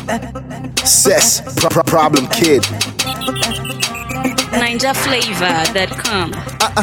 Cess, problem kid. NinjaFlavor.com.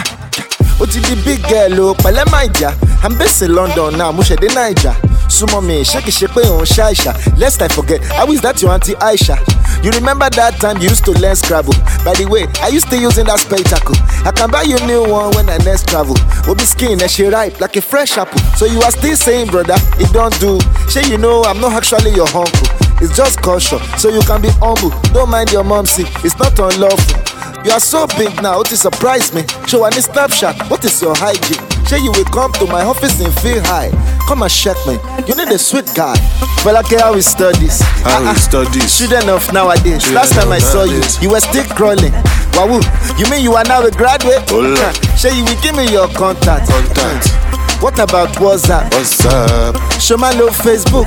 What did the big girl pẹ̀lẹ́ my dear? I'm based in London now, mo ṣe dé Naija. Sumo me, shake pé òun ṣàìṣà. Lest I forget, how is that your auntie Aisha? You remember that time you used to learn Scrabble? By the way, are you still using that spectacle? I can buy you a new one when I next travel. Obi skin and she ripe like a fresh apple. So you are still saying, brother, it don't do. Shay, you know I'm not actually your uncle. It's just caution, so you can be humble. Don't mind your mom, see, it's not unlawful. You are so big now, it surprise me. Show any snapshot, what is your hygiene? Say you will come to my office and feel high. Come and check me, you need a sweet guy. Well, okay, how we studies? How we studies? Student of nowadays. Last time I saw you, you were still crawling. Wow, you mean you are now a graduate? Hola. Say you will give me your contact. What about WhatsApp? What's up? Show my love Facebook.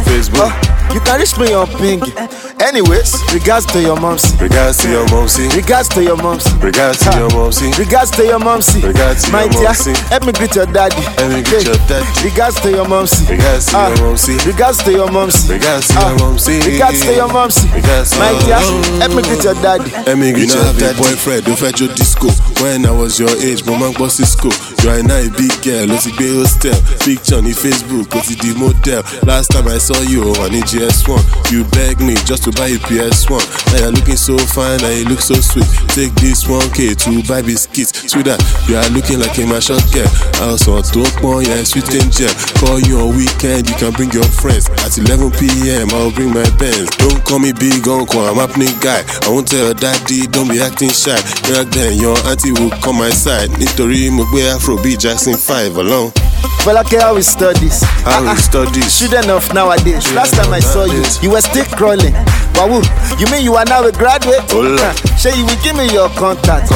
You can reach me on ping. Anyways, regards to your momsy. Regards to your momsy. Regards to your momsy. Regards to your momsy. Regards to your momsy. Regards to my your dear, momsy. help me greet your daddy. Let me get your daddy. Regards to your momsy. Regards to your momsy. Regards to your momsy. Regards to your momsy. Regards to your momsy. My dear, help me greet your daddy. Let me greet your daddy. Boyfriend, don't fetch your disco. When I was your age, my man was Cisco. You are now a big girl, let's be hostel. Picture on Facebook, what's the model? Last time I saw you on a GS1, you begged me just to buy a PS1. Now you're looking so fine, and you look so sweet. Take this 1K to buy biscuits. Sweetheart, you are looking like a mashup girl. I also want to talk yeah, sweet angel. Call you on weekend, you can bring your friends. At 11 p.m, I'll bring my pens. Don't call me big uncle, I'm happening guy. I won't tell your daddy, don't be acting shy. Back then, your auntie will come my side. Nítorí mo gbé Afrobeat Jackson 5 along. Well, okay, how we studies? How we studies? Student of nowadays. Last time I saw you, you were still crawling. Wow, you mean you are now a graduate? Hola. Say you will give me your contact.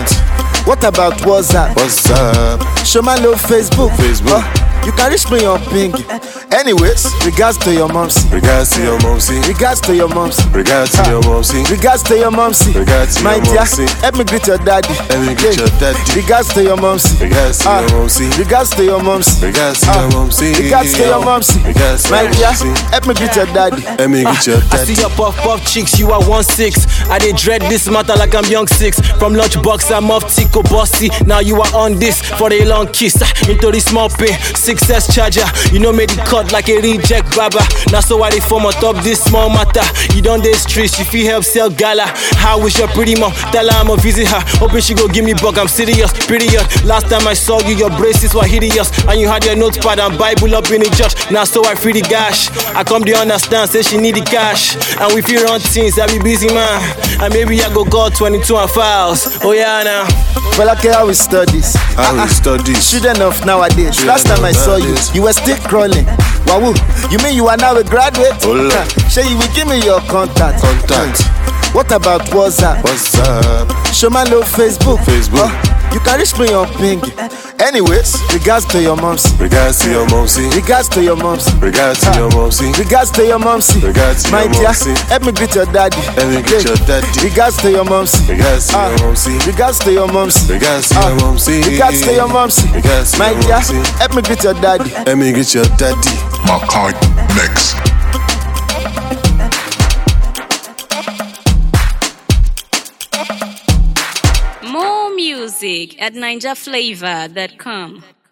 What about WhatsApp? What's up? Show my love Facebook. You can reach me on ping. Anyways, regards to your momsy. Regards to your momsy. Regards to your momsy. Regards to your momsy. Regards to your momsy. Regards to my your dear, momsy. help me greet your daddy. Let me greet your daddy. Regards to your momsy. Regards to your momsy. Regards to your momsy. Regards to your momsy. Regards to your momsy. My dear, help me greet your daddy. Let me greet your daddy. I see your puff chicks, you are 1-6. I dey dread this matter like I'm young 6. From lunchbox, I'm off Tico Bossy. Now you are on this for a long kiss. Into the small pay, 6S charger. You know made it cut like a reject baba. Now so why they form on top this small matter. You don't dey streets, you feel help sell gala. How is your pretty mom? Tell her I'ma visit her. Hoping she go give me bug, I'm serious, period. Last time I saw you, your braces were hideous. And you had your notepad and Bible up in the church. Now so I free the gash. I come to understand, say she need the cash. And we feel run things, I be busy man. And maybe I go call 22 and files. Oh yeah now. Well, okay, how we studies? How we studies? Student of nowadays. Last time I saw you, you were still crawling. Wow, you mean you are now a graduate? Hola. Say you will give me your contact. What about WhatsApp? What's up? Show my love Facebook. You can reach me on ping. Anyways, regards to your momsy. Regards to your momsy. Regards to your momsy. Regards to your momsy. Regards to your momsy. Regards to my your dear, momsy. help me greet your daddy. Let me greet your daddy. Regards to your momsy. Regards to your momsy. Regards to your momsy. Regards to your momsy. Regards to your momsy. Regards to my your dear, momsy. help me greet your daddy. Let me greet your daddy. Makai Mix. More music at NinjaFlavor.com.